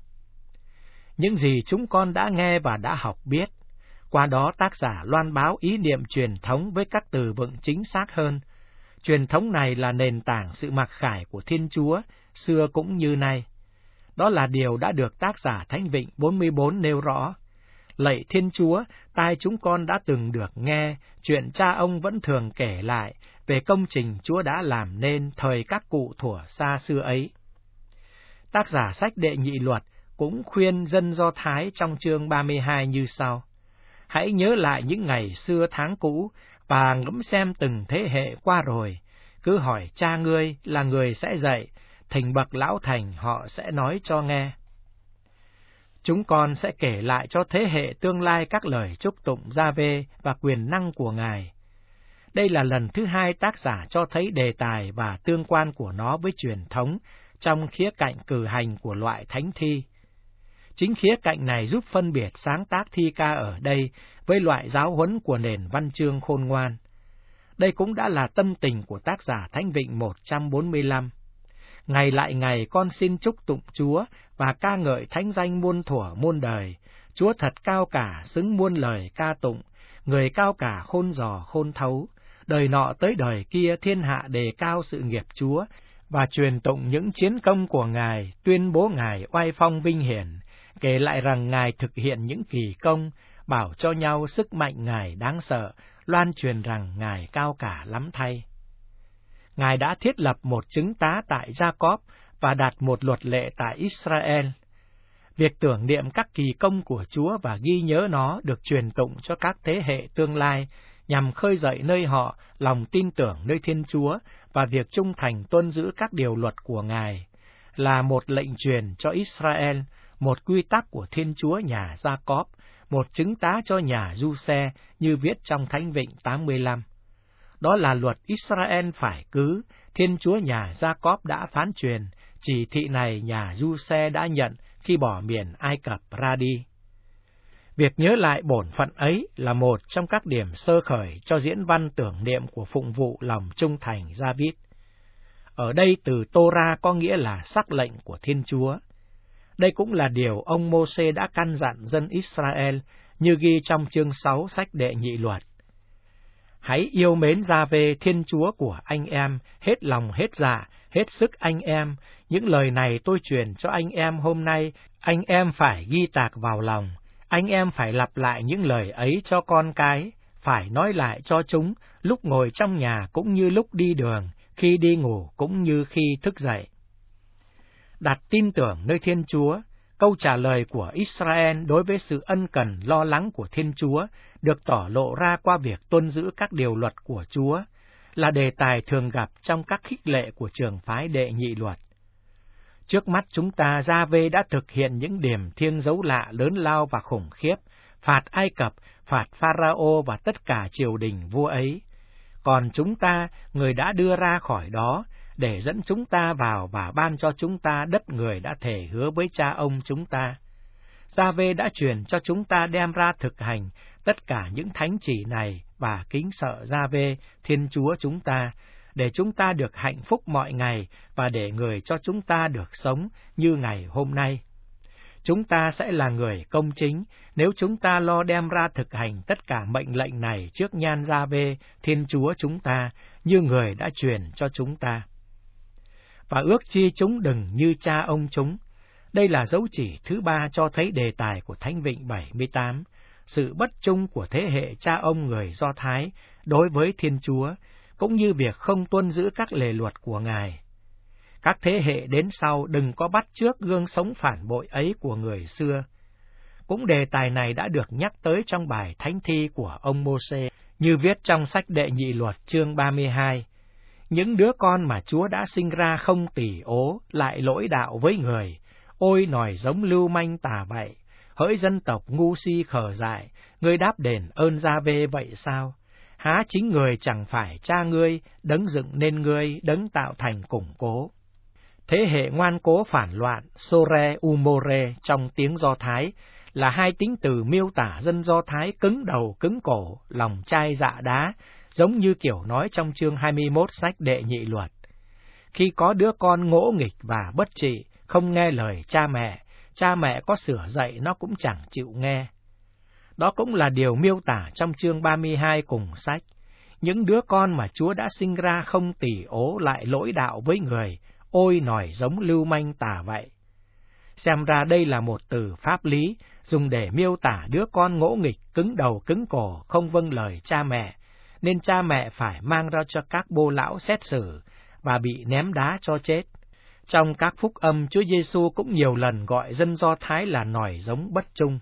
Những gì chúng con đã nghe và đã học biết, qua đó tác giả loan báo ý niệm truyền thống với các từ vựng chính xác hơn. Truyền thống này là nền tảng sự mặc khải của Thiên Chúa, xưa cũng như nay. Đó là điều đã được tác giả Thánh vịnh bốn mươi bốn nêu rõ. Lạy Thiên Chúa, tai chúng con đã từng được nghe, chuyện cha ông vẫn thường kể lại về công trình Chúa đã làm nên thời các cụ thuở xa xưa ấy. tác giả sách Đệ Nhị Luật cũng khuyên dân Do Thái trong chương ba mươi hai như sau: hãy nhớ lại những ngày xưa tháng cũ và ngẫm xem từng thế hệ qua rồi. Cứ hỏi cha ngươi là người sẽ dạy, thỉnh bậc lão thành họ sẽ nói cho nghe. Chúng con sẽ kể lại cho thế hệ tương lai các lời chúc tụng Gia-vê và quyền năng của Ngài. Đây là lần thứ hai tác giả cho thấy đề tài và tương quan của nó với truyền thống trong khía cạnh cử hành của loại thánh thi. Chính khía cạnh này giúp phân biệt sáng tác thi ca ở đây với loại giáo huấn của nền văn chương khôn ngoan. Đây cũng đã là tâm tình của tác giả Thánh Vịnh một trăm bốn mươi lăm. Ngày lại ngày con xin chúc tụng Chúa và ca ngợi thánh danh muôn thuở muôn đời. Chúa thật cao cả, xứng muôn lời ca tụng, người cao cả khôn dò khôn thấu. Đời nọ tới đời kia thiên hạ đề cao sự nghiệp Chúa và truyền tụng những chiến công của Ngài, tuyên bố Ngài oai phong vinh hiển, kể lại rằng Ngài thực hiện những kỳ công, bảo cho nhau sức mạnh Ngài đáng sợ, loan truyền rằng Ngài cao cả lắm thay. Ngài đã thiết lập một chứng tá tại Gia-cốp và đặt một luật lệ tại Israel. Việc tưởng niệm các kỳ công của Chúa và ghi nhớ nó được truyền tụng cho các thế hệ tương lai, nhằm khơi dậy nơi họ lòng tin tưởng nơi Thiên Chúa và việc trung thành tuân giữ các điều luật của Ngài, là một lệnh truyền cho Israel, một quy tắc của Thiên Chúa nhà Gia-cốp, một chứng tá cho nhà Du-xe như viết trong Thánh Vịnh tám mươi lăm. Đó là luật Israel phải cứ, Thiên Chúa nhà Gia-cốp đã phán truyền, chỉ thị này nhà Du-xe đã nhận khi bỏ miền Ai Cập ra đi. Việc nhớ lại bổn phận ấy là một trong các điểm sơ khởi cho diễn văn tưởng niệm của phụng vụ lòng trung thành Gia-vít. Ở đây từ Tô-ra có nghĩa là sắc lệnh của Thiên Chúa. Đây cũng là điều ông Mô-sê đã căn dặn dân Israel như ghi trong chương sáu sách Đệ Nhị Luật. Hãy yêu mến Gia-vê Thiên Chúa của anh em, hết lòng hết dạ, hết sức anh em. Những lời này tôi truyền cho anh em hôm nay, anh em phải ghi tạc vào lòng. Anh em phải lặp lại những lời ấy cho con cái, phải nói lại cho chúng, lúc ngồi trong nhà cũng như lúc đi đường, khi đi ngủ cũng như khi thức dậy. Đặt tin tưởng nơi Thiên Chúa, câu trả lời của Israel đối với sự ân cần lo lắng của Thiên Chúa được tỏ lộ ra qua việc tuân giữ các điều luật của Chúa, là đề tài thường gặp trong các khích lệ của trường phái Đệ Nhị Luật. Trước mắt chúng ta, Gia-vê đã thực hiện những điểm thiêng dấu lạ lớn lao và khủng khiếp, phạt Ai Cập, phạt Pharaoh và tất cả triều đình vua ấy. Còn chúng ta, người đã đưa ra khỏi đó, để dẫn chúng ta vào và ban cho chúng ta đất người đã thề hứa với cha ông chúng ta. Gia-vê đã truyền cho chúng ta đem ra thực hành tất cả những thánh chỉ này và kính sợ Gia-vê, Thiên Chúa chúng ta, để chúng ta được hạnh phúc mọi ngày và để người cho chúng ta được sống như ngày hôm nay. Chúng ta sẽ là người công chính nếu chúng ta lo đem ra thực hành tất cả mệnh lệnh này trước nhan Gia-vê, Thiên Chúa chúng ta, như người đã truyền cho chúng ta. Và ước chi chúng đừng như cha ông chúng. Đây là dấu chỉ thứ ba cho thấy đề tài của Thánh Vịnh bảy mươi tám, sự bất trung của thế hệ cha ông người Do Thái đối với Thiên Chúa, cũng như việc không tuân giữ các lề luật của Ngài. Các thế hệ đến sau đừng có bắt chước gương sống phản bội ấy của người xưa. Cũng đề tài này đã được nhắc tới trong bài thánh thi của ông Mô-sê, như viết trong sách Đệ Nhị Luật chương ba mươi hai. Những đứa con mà Chúa đã sinh ra không tỉ ố, lại lỗi đạo với người, ôi nòi giống lưu manh tà vậy, hỡi dân tộc ngu si khờ dại, ngươi đáp đền ơn Gia-vê vậy sao? Há chính người chẳng phải cha ngươi, đấng dựng nên ngươi, đấng tạo thành củng cố. Thế hệ ngoan cố phản loạn, Sore Umore trong tiếng Do Thái, là hai tính từ miêu tả dân Do Thái cứng đầu cứng cổ, lòng chai dạ đá, giống như kiểu nói trong chương hai mươi mốt sách Đệ Nhị Luật. Khi có đứa con ngỗ nghịch và bất trị, không nghe lời cha mẹ, cha mẹ có sửa dạy nó cũng chẳng chịu nghe. Đó cũng là điều miêu tả trong chương ba mươi hai cùng sách. Những đứa con mà Chúa đã sinh ra không tỉ ố lại lỗi đạo với người, ôi nòi giống lưu manh tà vậy. Xem ra đây là một từ pháp lý, dùng để miêu tả đứa con ngỗ nghịch, cứng đầu cứng cổ, không vâng lời cha mẹ, nên cha mẹ phải mang ra cho các bô lão xét xử và bị ném đá cho chết. Trong các phúc âm, Chúa Giêsu cũng nhiều lần gọi dân Do Thái là nòi giống bất trung.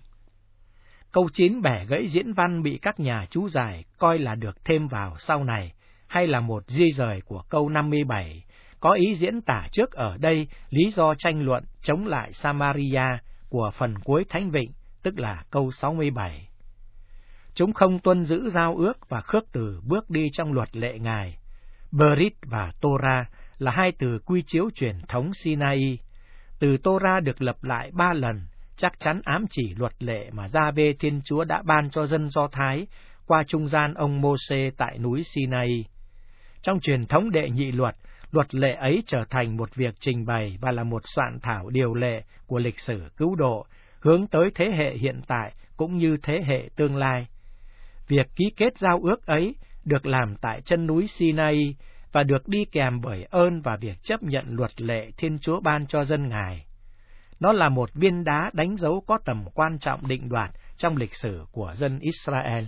Câu chín bẻ gãy diễn văn bị các nhà chú giải coi là được thêm vào sau này, hay là một di rời của câu năm mươi bảy, có ý diễn tả trước ở đây lý do tranh luận chống lại Samaria của phần cuối Thánh Vịnh, tức là câu sáu mươi bảy. Chúng không tuân giữ giao ước và khước từ bước đi trong luật lệ Ngài. Berit và Torah là hai từ quy chiếu truyền thống Sinai. Từ Torah được lập lại ba lần, chắc chắn ám chỉ luật lệ mà Gia-vê Thiên Chúa đã ban cho dân Do Thái qua trung gian ông Mô-sê tại núi Sinai. Trong truyền thống đệ nhị luật, luật lệ ấy trở thành một việc trình bày và là một soạn thảo điều lệ của lịch sử cứu độ, hướng tới thế hệ hiện tại cũng như thế hệ tương lai. Việc ký kết giao ước ấy được làm tại chân núi Sinai và được đi kèm bởi ơn và việc chấp nhận luật lệ Thiên Chúa ban cho dân Ngài. Nó là một viên đá đánh dấu có tầm quan trọng định đoạt trong lịch sử của dân Israel.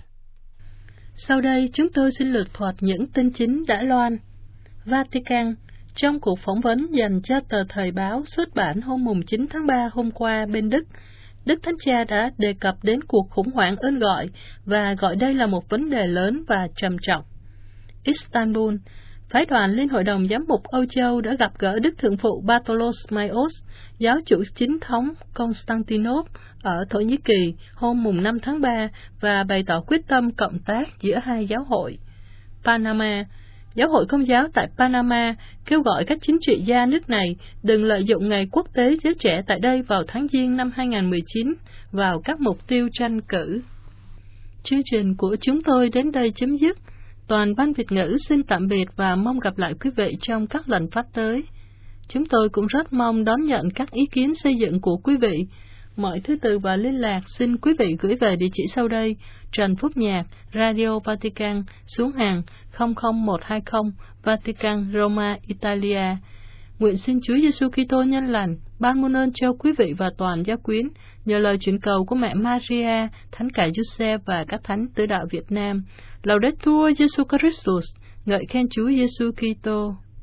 Sau đây chúng tôi xin lược thuật những tin chính đã loan. Vatican, trong cuộc phỏng vấn dành cho tờ Thời báo xuất bản hôm chín tháng ba hôm qua bên Đức, Đức Thánh Cha đã đề cập đến cuộc khủng hoảng ơn gọi và gọi đây là một vấn đề lớn và trầm trọng. Istanbul, phái đoàn Liên hội đồng giám mục Âu Châu đã gặp gỡ Đức Thượng phụ Bartolomaios, giáo chủ chính thống Constantinople ở Thổ Nhĩ Kỳ hôm năm tháng ba và bày tỏ quyết tâm cộng tác giữa hai giáo hội. Panama, Giáo hội Công giáo tại Panama kêu gọi các chính trị gia nước này đừng lợi dụng Ngày Quốc tế Giới Trẻ tại đây vào tháng Giêng năm hai không một chín vào các mục tiêu tranh cử. Chương trình của chúng tôi đến đây chấm dứt. Toàn ban Việt ngữ xin tạm biệt và mong gặp lại quý vị trong các lần phát tới. Chúng tôi cũng rất mong đón nhận các ý kiến xây dựng của quý vị. Mọi thứ tự và liên lạc xin quý vị gửi về địa chỉ sau đây: Trần Phúc Nhạc, Radio Vatican, xuống hàng không không một hai không, Vatican, Roma, Italia. Nguyện xin Chúa Giêsu Kitô nhân lành ban muôn ơn cho quý vị và toàn giáo quyến, nhờ lời chuyển cầu của mẹ Maria, Thánh cả Giuse và các thánh tứ đạo Việt Nam. Laudetur Jesus Christus, ngợi khen Chúa Giêsu Kitô.